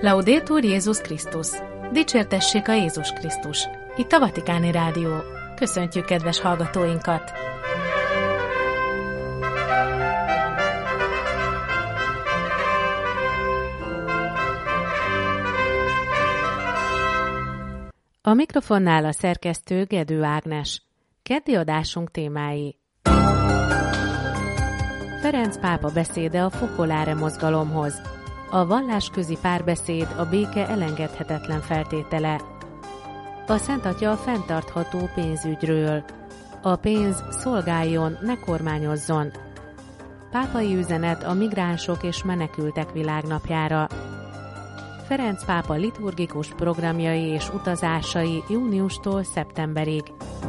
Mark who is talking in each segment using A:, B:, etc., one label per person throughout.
A: Laudetur Jézus Krisztus! Dicsértessék a Jézus Krisztus! Itt a Vatikáni Rádió. Köszöntjük kedves hallgatóinkat! A mikrofonnál a szerkesztő Gedő Ágnes. Keddi adásunk témái: Ferenc pápa beszéde a Focolare mozgalomhoz. A vallásközi párbeszéd a béke elengedhetetlen feltétele. A Szent Atya a fenntartható pénzügyről. A pénz szolgáljon, ne kormányozzon. Pápai üzenet a migránsok és menekültek világnapjára. Ferenc pápa liturgikus programjai és utazásai júniustól szeptemberig.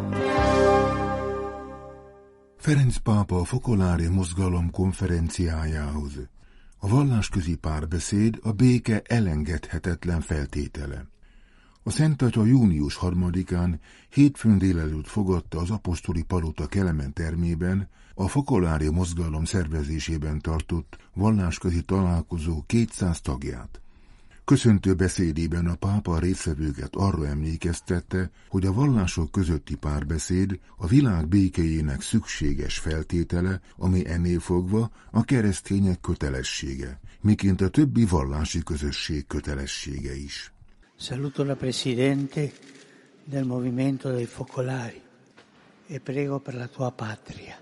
B: Ferenc pápa a Focolare mozgalom konferenciájához. A vallásközi párbeszéd a béke elengedhetetlen feltétele. A Szent Atya június 3-án hétfőn délelőtt fogadta az apostoli palota Kelemen termében a Focolare mozgalom szervezésében tartott vallásközi találkozó 200 tagját. Köszöntő beszédében a pápa résztvevőket arra emlékeztette, hogy a vallások közötti párbeszéd a világ békéjének szükséges feltétele, ami ennél fogva a keresztények kötelessége, miként a többi vallási közösség kötelessége is.
C: Saluto la Presidente del Movimento dei Focolari e prego per la tua patria.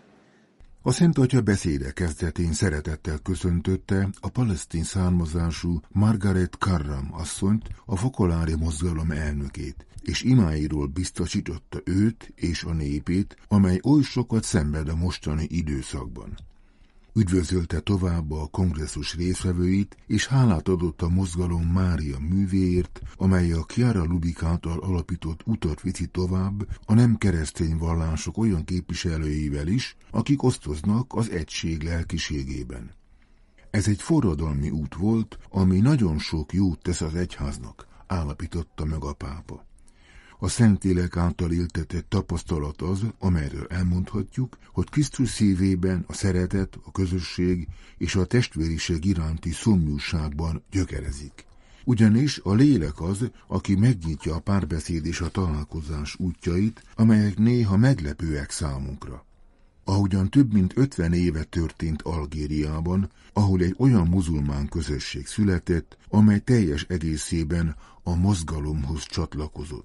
B: A Szent Atya beszéde kezdetén szeretettel köszöntötte a palesztin származású Margaret Karram asszonyt, a Focolare mozgalom elnökét, és imáiról biztosította őt és a népét, amely oly sokat szenved a mostani időszakban. Üdvözölte tovább a kongresszus résztvevőit, és hálát adott a mozgalom Mária művéért, amely a Chiara Lubich által alapított utat viszi tovább a nem keresztény vallások olyan képviselőivel is, akik osztoznak az egység lelkiségében. Ez egy forradalmi út volt, ami nagyon sok jót tesz az egyháznak, állapította meg a pápa. A Szentlélek által éltetett tapasztalat az, amelyről elmondhatjuk, hogy Krisztus szívében a szeretet, a közösség és a testvériség iránti szomjúságban gyökerezik. Ugyanis a lélek az, aki megnyitja a párbeszéd és a találkozás útjait, amelyek néha meglepőek számunkra. Ahogyan több mint 50 éve történt Algériában, ahol egy olyan muzulmán közösség született, amely teljes egészében a mozgalomhoz csatlakozott.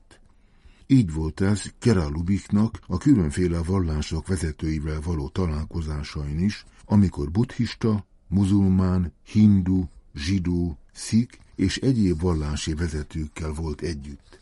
B: Így volt ez Chiara Lubichnak a különféle vallások vezetőivel való találkozásain is, amikor buddhista, muzulmán, hindu, zsidó, szik és egyéb vallási vezetőkkel volt együtt.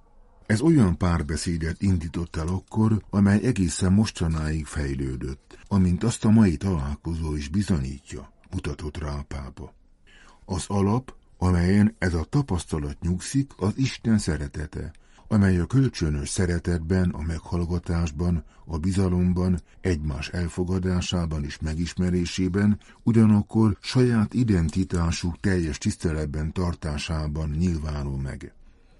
B: Ez olyan párbeszédet indított el akkor, amely egészen mostanáig fejlődött, amint azt a mai találkozó is bizonyítja, mutatott rá a pápa. Az alap, amelyen ez a tapasztalat nyugszik, az Isten szeretete, amely a kölcsönös szeretetben, a meghallgatásban, a bizalomban, egymás elfogadásában és megismerésében, ugyanakkor saját identitásuk teljes tiszteletben tartásában nyilvánul meg.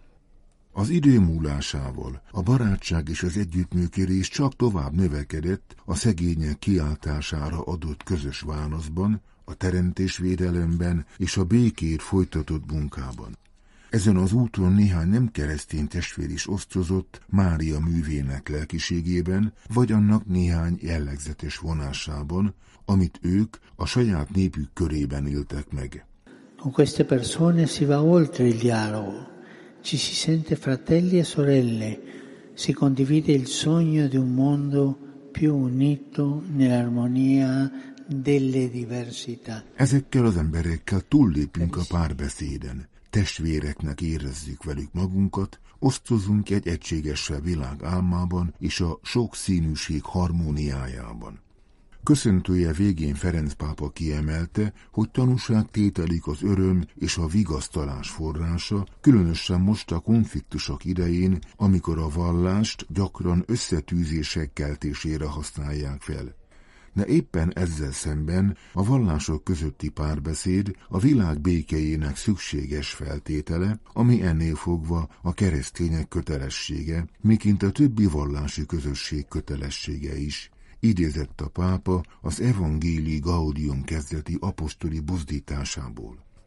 B: Az idő múlásával a barátság és az együttműködés csak tovább növekedett a szegények kiáltására adott közös válaszban, a teremtésvédelemben és a békért folytatott munkában. Ezen az úton néhány nem keresztény testvér is osztozott Mária művének lelkiségében, vagy annak néhány jellegzetes vonásában, amit ők a saját népük körében éltek meg.
C: Con queste persone si va oltre il dialogo, ci si sente fratelli e sorelle, si condivide il sogno di un mondo più unito nell'armonia delle diversità.
B: Ezekkel az emberekkel túllépünk a párbeszéden. Testvéreknek érezzük velük magunkat, osztozunk egy egységesebb világ álmában és a sokszínűség harmóniájában. Köszöntője végén Ferenc pápa kiemelte, hogy tanúságtételik az öröm és a vigasztalás forrása, különösen most a konfliktusok idején, amikor a vallást gyakran összetűzések keltésére használják fel. De éppen ezzel szemben a vallások közötti párbeszéd a világ békéjének szükséges feltétele, ami ennél fogva a keresztények kötelessége, miként a többi vallási közösség kötelessége is, idézett a pápa az Evangelii Gaudium kezdeti apostoli buzdításából.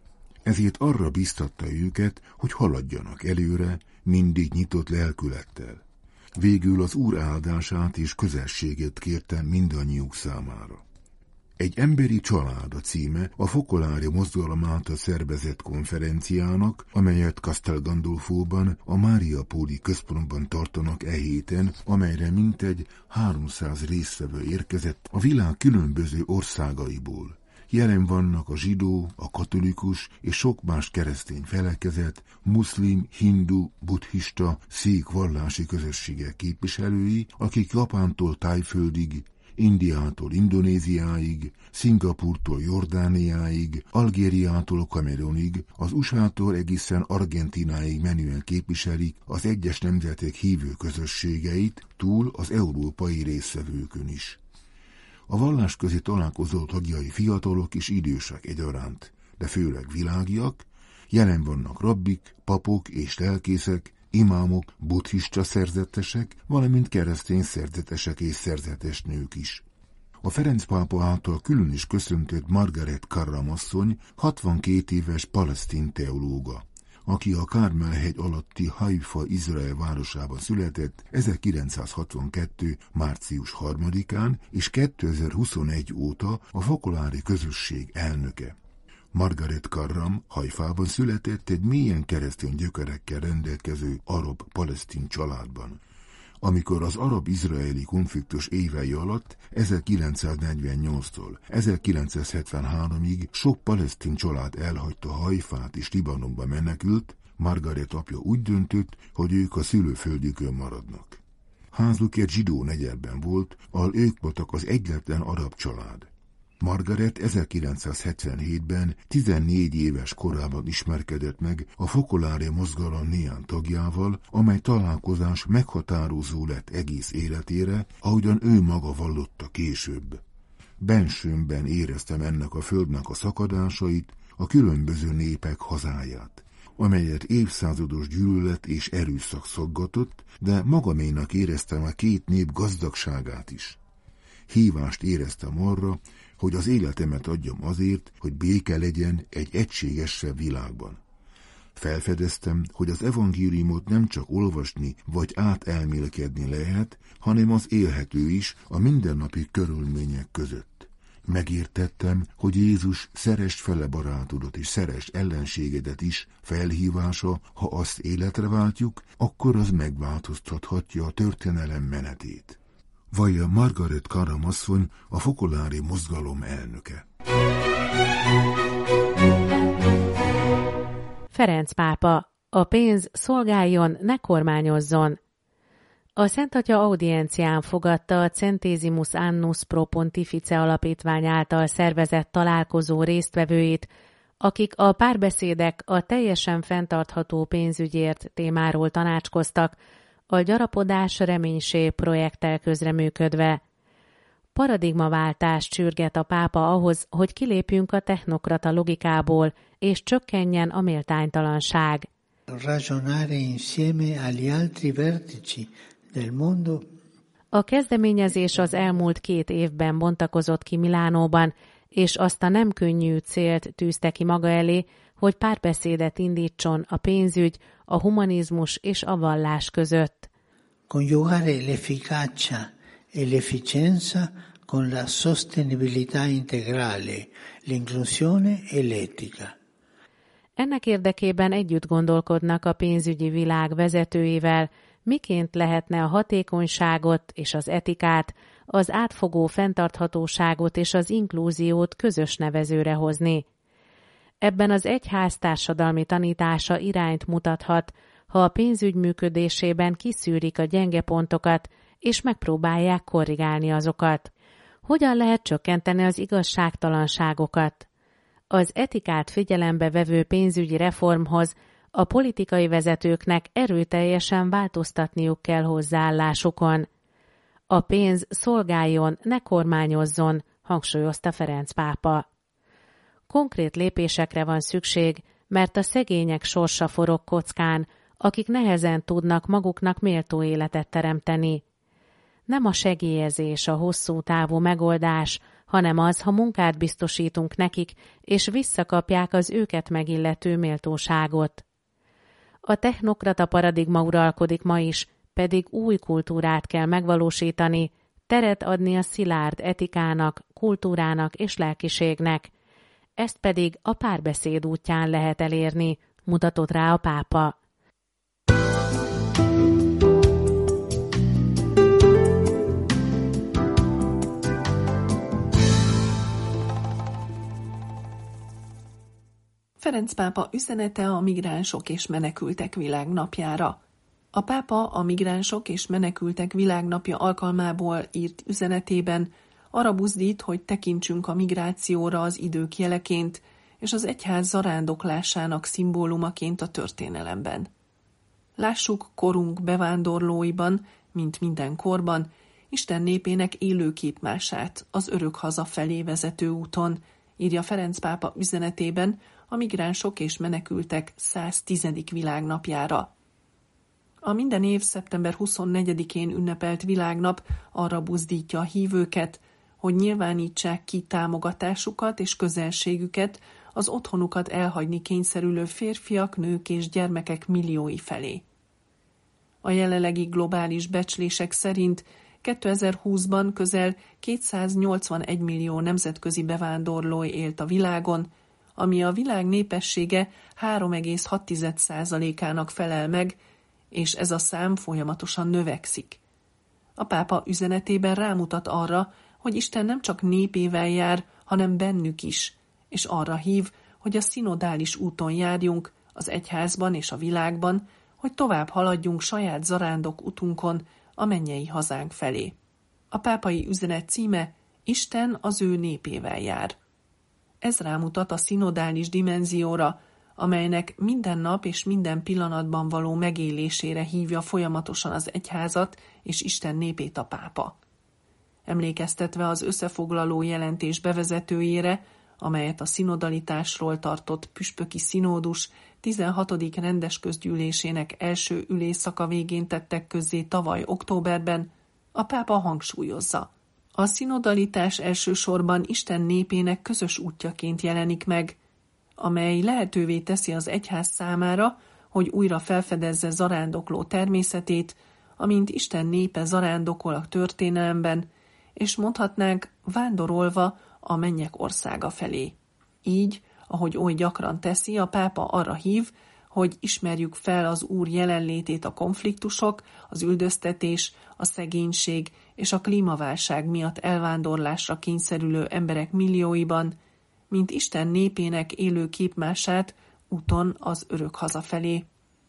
B: Ezért arra biztatta őket, hogy haladjanak előre, mindig nyitott lelkülettel. Végül az Úr áldását és közösséget kérte mindannyiuk számára. Egy emberi család a címe a Focolare mozgalom által szervezett konferenciának, amelyet Castel Gandolfóban, a Mariapoli központban tartanak e héten, amelyre mintegy 300 résztvevő érkezett a világ különböző országaiból. Jelen vannak a zsidó, a katolikus és sok más keresztény felekezet, muszlim, hindu, buddhista, szík vallási közösségek képviselői, akik Japántól Tájföldig, Indiától Indonéziáig, Szingapúrtól Jordániáig, Algériától Kamerunig, az USA-tól egészen Argentináig menően képviselik az egyes nemzetek hívő közösségeit, túl az európai résztvevőkön is. A vallásközi találkozó tagjai fiatalok és idősek egyaránt, de főleg világiak, jelen vannak rabbik, papok és lelkészek, imámok, buddhista szerzetesek, valamint keresztény szerzetesek és szerzetes nők is. A Ferenc pápa által külön is köszöntött Margaret Karram asszony 62 éves palesztin teológa, aki a Kármel-hegy alatti Haifa Izrael városában született 1962. március 3-án, és 2021 óta a Focolare közösség elnöke. Margaret Karram Haifában született egy mélyen keresztény gyökerekkel rendelkező arab-palesztin családban. Amikor az arab-izraeli konfliktus évei alatt 1948-tól 1973-ig sok palesztin család elhagyta Haifát és Libanonba menekült, Margaret apja úgy döntött, hogy ők a szülőföldjükön maradnak. Házuk egy zsidó negyedben volt, ahol ők voltak az egyetlen arab család. Margaret 1977-ben 14 éves korában ismerkedett meg a Focolare mozgalom néhány tagjával, amely találkozás meghatározó lett egész életére, ahogyan ő maga vallotta később. Bensőmben éreztem ennek a földnek a szakadásait, a különböző népek hazáját, amelyet évszázados gyűlölet és erőszak szaggatott, de magaménak éreztem a két nép gazdagságát is. Hívást éreztem arra, hogy az életemet adjam azért, hogy béke legyen egy egységesebb világban. Felfedeztem, hogy az evangéliumot nem csak olvasni vagy átelmélkedni lehet, hanem az élhető is a mindennapi körülmények között. Megértettem, hogy Jézus szeresd fele barátodat és szeresd ellenségedet is felhívása, ha azt életre váltjuk, akkor az megváltoztathatja a történelem menetét. Vallja Margaret Karram asszony, a Focolare mozgalom elnöke.
A: Ferenc pápa, a pénz szolgáljon, ne kormányozzon. A Szent Atya audiencián fogadta a Centesimus Annus Pro Pontifice alapítvány által szervezett találkozó résztvevőit, akik a párbeszédek a teljesen fenntartható pénzügyért témáról tanácskoztak, a Gyarapodás reménység projekttel közreműködve. Paradigmaváltást sürget a pápa ahhoz, hogy kilépjünk a technokrata logikából, és csökkenjen a méltánytalanság.
C: Ragionare insieme agli altri vertici del mondo.
A: A kezdeményezés az elmúlt 2 évben bontakozott ki Milánóban, és azt a nem könnyű célt tűzte ki maga elé, hogy párbeszédet indítson a pénzügy, a humanizmus és a vallás között.
C: Coniugare l'efficacia e l'efficienza con la sostenibilità integrale, l'inclusione e l'etica.
A: Ennek érdekében együtt gondolkodnak a pénzügyi világ vezetőivel, miként lehetne a hatékonyságot és az etikát, az átfogó fenntarthatóságot és az inklúziót közös nevezőre hozni. Ebben az egyház társadalmi tanítása irányt mutathat, ha a pénzügy működésében kiszűrik a gyenge pontokat, és megpróbálják korrigálni azokat. Hogyan lehet csökkenteni az igazságtalanságokat? Az etikát figyelembe vevő pénzügyi reformhoz a politikai vezetőknek erőteljesen változtatniuk kell hozzáállásukon. A pénz szolgáljon, ne kormányozzon, hangsúlyozta Ferenc pápa. Konkrét lépésekre van szükség, mert a szegények sorsa forog kockán, akik nehezen tudnak maguknak méltó életet teremteni. Nem a segélyezés a hosszú távú megoldás, hanem az, ha munkát biztosítunk nekik, és visszakapják az őket megillető méltóságot. A technokrata paradigma uralkodik ma is, pedig új kultúrát kell megvalósítani, teret adni a szilárd etikának, kultúrának és lelkiségnek. Ezt pedig a párbeszéd útján lehet elérni, mutatott rá a pápa.
D: Ferenc pápa üzenete a migránsok és menekültek világnapjára. A pápa a migránsok és menekültek világnapja alkalmából írt üzenetében arra buzdít, hogy tekintsünk a migrációra az idők jeleként és az egyház zarándoklásának szimbólumaként a történelemben. Lássuk korunk bevándorlóiban, mint minden korban, Isten népének élő képmását az örök haza felé vezető úton, írja Ferenc pápa üzenetében a migránsok és menekültek 110. világnapjára. A minden év szeptember 24-én ünnepelt világnap arra buzdítja a hívőket, hogy nyilvánítsák ki támogatásukat és közelségüket az otthonukat elhagyni kényszerülő férfiak, nők és gyermekek milliói felé. A jelenlegi globális becslések szerint 2020-ban közel 281 millió nemzetközi bevándorló élt a világon, ami a világ népessége 3,6%-ának felel meg, és ez a szám folyamatosan növekszik. A pápa üzenetében rámutat arra, hogy Isten nem csak népével jár, hanem bennük is, és arra hív, hogy a szinodális úton járjunk az egyházban és a világban, hogy tovább haladjunk saját zarándok utunkon a mennyei hazánk felé. A pápai üzenet címe Isten az ő népével jár. Ez rámutat a szinodális dimenzióra, amelynek minden nap és minden pillanatban való megélésére hívja folyamatosan az egyházat és Isten népét a pápa. Emlékeztetve az összefoglaló jelentés bevezetőjére, amelyet a szinodalitásról tartott püspöki színódus 16. rendes közgyűlésének első ülésszaka végén tettek közzé tavaly októberben, a pápa hangsúlyozza. A szinodalitás elsősorban Isten népének közös útjaként jelenik meg, amely lehetővé teszi az egyház számára, hogy újra felfedezze zarándokló természetét, amint Isten népe zarándokol a történelemben, és mondhatnánk vándorolva a mennyek országa felé. Így, ahogy oly gyakran teszi, a pápa arra hív, hogy ismerjük fel az Úr jelenlétét a konfliktusok, az üldöztetés, a szegénység és a klímaválság miatt elvándorlásra kényszerülő emberek millióiban, mint Isten népének élő képmását úton az örök haza felé.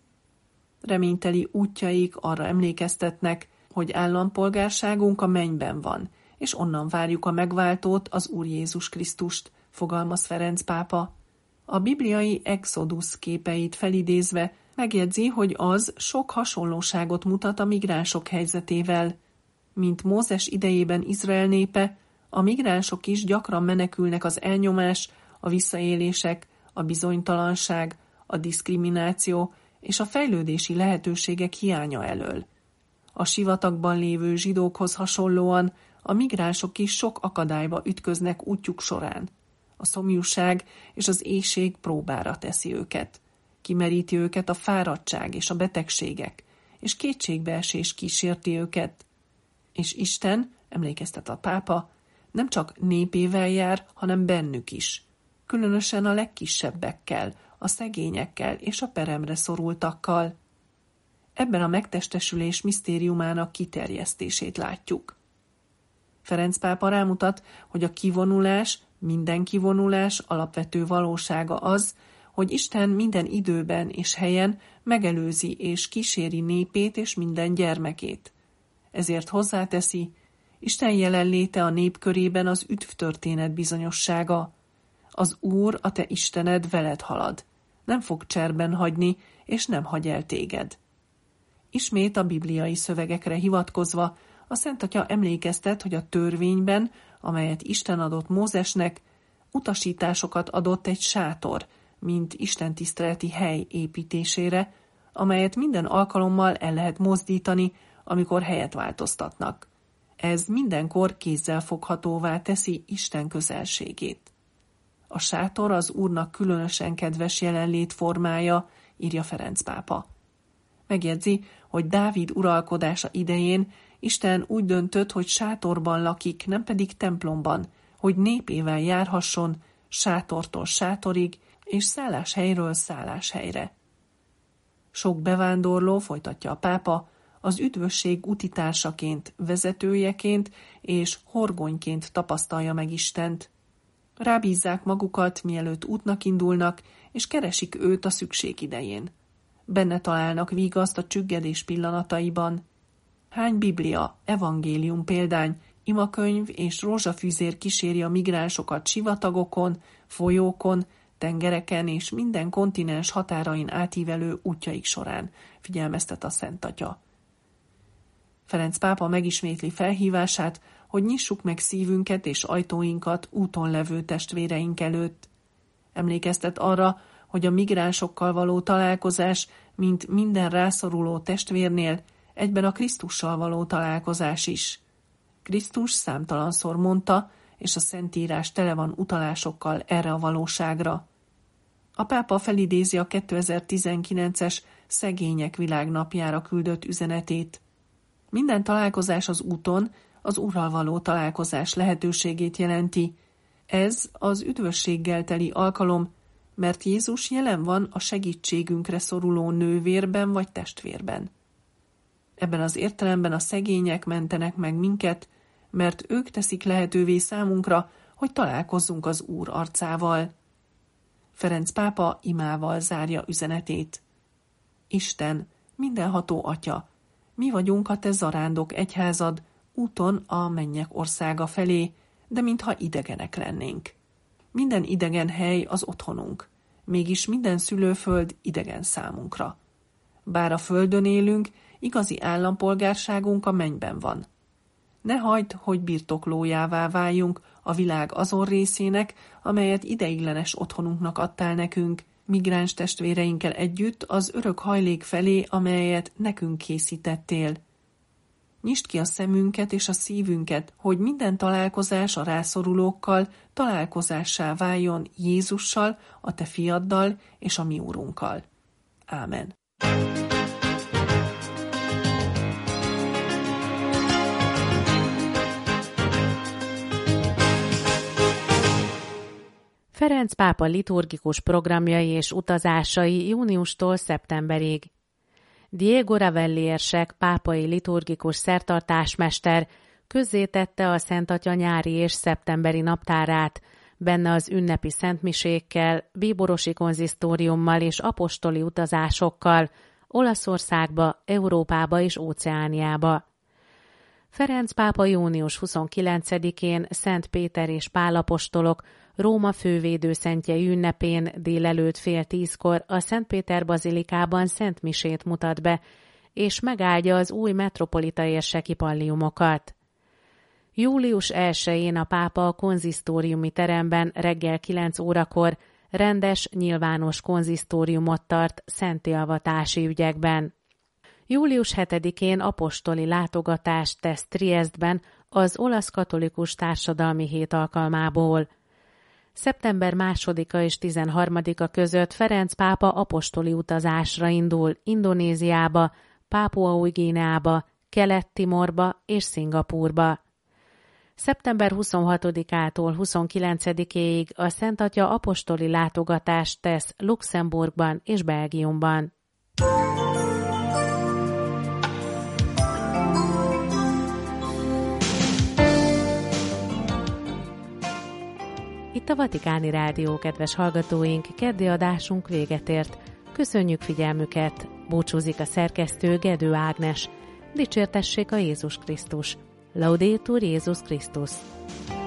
D: Reményteli útjaik arra emlékeztetnek, hogy állampolgárságunk a mennyben van, és onnan várjuk a megváltót, az Úr Jézus Krisztust, fogalmaz Ferenc pápa. A bibliai Exodus képeit felidézve megjegyzi, hogy az sok hasonlóságot mutat a migránsok helyzetével. Mint Mózes idejében Izrael népe, a migránsok is gyakran menekülnek az elnyomás, a visszaélések, a bizonytalanság, a diszkrimináció és a fejlődési lehetőségek hiánya elől. A sivatagban lévő zsidókhoz hasonlóan a migránsok is sok akadályba ütköznek útjuk során. A szomjúság és az éhség próbára teszi őket. Kimeríti őket a fáradtság és a betegségek, és kétségbeesés kísérti őket. És Isten, emlékeztet a pápa, nem csak népével jár, hanem bennük is. Különösen a legkisebbekkel, a szegényekkel és a peremre szorultakkal. Ebben a megtestesülés misztériumának kiterjesztését látjuk. Ferenc pápa rámutat, hogy a kivonulás, minden kivonulás alapvető valósága az, hogy Isten minden időben és helyen megelőzi és kíséri népét és minden gyermekét. Ezért hozzáteszi, Isten jelenléte a nép körében az üdvtörténet bizonyossága. Az Úr, a te Istened veled halad. Nem fog cserben hagyni, és nem hagy el téged. Ismét a bibliai szövegekre hivatkozva, a Szent Atya emlékeztet, hogy a törvényben, amelyet Isten adott Mózesnek, utasításokat adott egy sátor, mint istentiszteleti hely építésére, amelyet minden alkalommal el lehet mozdítani, amikor helyet változtatnak. Ez mindenkor kézzelfoghatóvá teszi Isten közelségét. A sátor az Úrnak különösen kedves jelenlét formája, írja Ferenc pápa. Megjegyzi, hogy Dávid uralkodása idején Isten úgy döntött, hogy sátorban lakik, nem pedig templomban, hogy népével járhasson sátortól sátorig, és szálláshelyről szálláshelyre. Sok bevándorló, folytatja a pápa, az üdvösség utitársaként, vezetőjeként és horgonyként tapasztalja meg Istent. Rábízzák magukat, mielőtt útnak indulnak, és keresik őt a szükség idején. Benne találnak vigaszt a csüggedés pillanataiban. Hány biblia, evangélium példány, imakönyv és rózsafűzér kíséri a migránsokat sivatagokon, folyókon, tengereken és minden kontinens határain átívelő útjaik során, figyelmeztet a Szent Atya. Ferenc pápa megismétli felhívását, hogy nyissuk meg szívünket és ajtóinkat úton levő testvéreink előtt. Emlékeztet arra, hogy a migránsokkal való találkozás, mint minden rászoruló testvérnél, egyben a Krisztussal való találkozás is. Krisztus számtalanszor mondta, és a Szentírás tele van utalásokkal erre a valóságra. A pápa felidézi a 2019-es Szegények Világnapjára küldött üzenetét. Minden találkozás az úton az Úrral való találkozás lehetőségét jelenti. Ez az üdvösséggel teli alkalom, mert Jézus jelen van a segítségünkre szoruló nővérben vagy testvérben. Ebben az értelemben a szegények mentenek meg minket, mert ők teszik lehetővé számunkra, hogy találkozzunk az Úr arcával. Ferenc pápa imával zárja üzenetét. Isten, mindenható Atya, mi vagyunk a te zarándok egyházad, úton a mennyek országa felé, de mintha idegenek lennénk. Minden idegen hely az otthonunk, mégis minden szülőföld idegen számunkra. Bár a földön élünk, igazi állampolgárságunk a mennyben van. Ne hagyd, hogy birtoklójává váljunk a világ azon részének, amelyet ideiglenes otthonunknak adtál nekünk, migráns testvéreinkkel együtt az örök hajlék felé, amelyet nekünk készítettél. Nyisd ki a szemünket és a szívünket, hogy minden találkozás a rászorulókkal találkozássá váljon Jézussal, a te fiaddal és a mi Úrunkkal. Ámen.
A: Ferenc pápa liturgikus programjai és utazásai júniustól szeptemberig. Diego Ravelli érsek, pápai liturgikus szertartásmester közzétette a Szent Atya nyári és szeptemberi naptárát, benne az ünnepi szentmisékkel, bíborosi konzisztóriummal és apostoli utazásokkal Olaszországba, Európába és Óceániába. Ferenc pápa június 29-én Szent Péter és Pál apostolok Róma fővédőszentjei ünnepén délelőtt 9:30 a Szent Péter bazilikában szentmisét mutat be, és megáldja az új metropolita érseki palliumokat. Július 1-én a pápa a konzisztóriumi teremben reggel 9 órakor rendes, nyilvános konzisztóriumot tart szentélvatási ügyekben. Július 7-én apostoli látogatást tesz Triesztben az olasz katolikus társadalmi hét alkalmából. Szeptember 2-a és 13-a között Ferenc pápa apostoli utazásra indul Indonéziába, Pápua Új-Guineába, Kelet-Timorba és Szingapúrba. Szeptember 26-ától 29-éig a Szent Atya apostoli látogatást tesz Luxemburgban és Belgiumban. Itt a Vatikáni Rádió, kedves hallgatóink, keddi adásunk véget ért. Köszönjük figyelmüket! Búcsúzik a szerkesztő Gedő Ágnes. Dicsértessék a Jézus Krisztus! Laudetur Jézus Krisztus!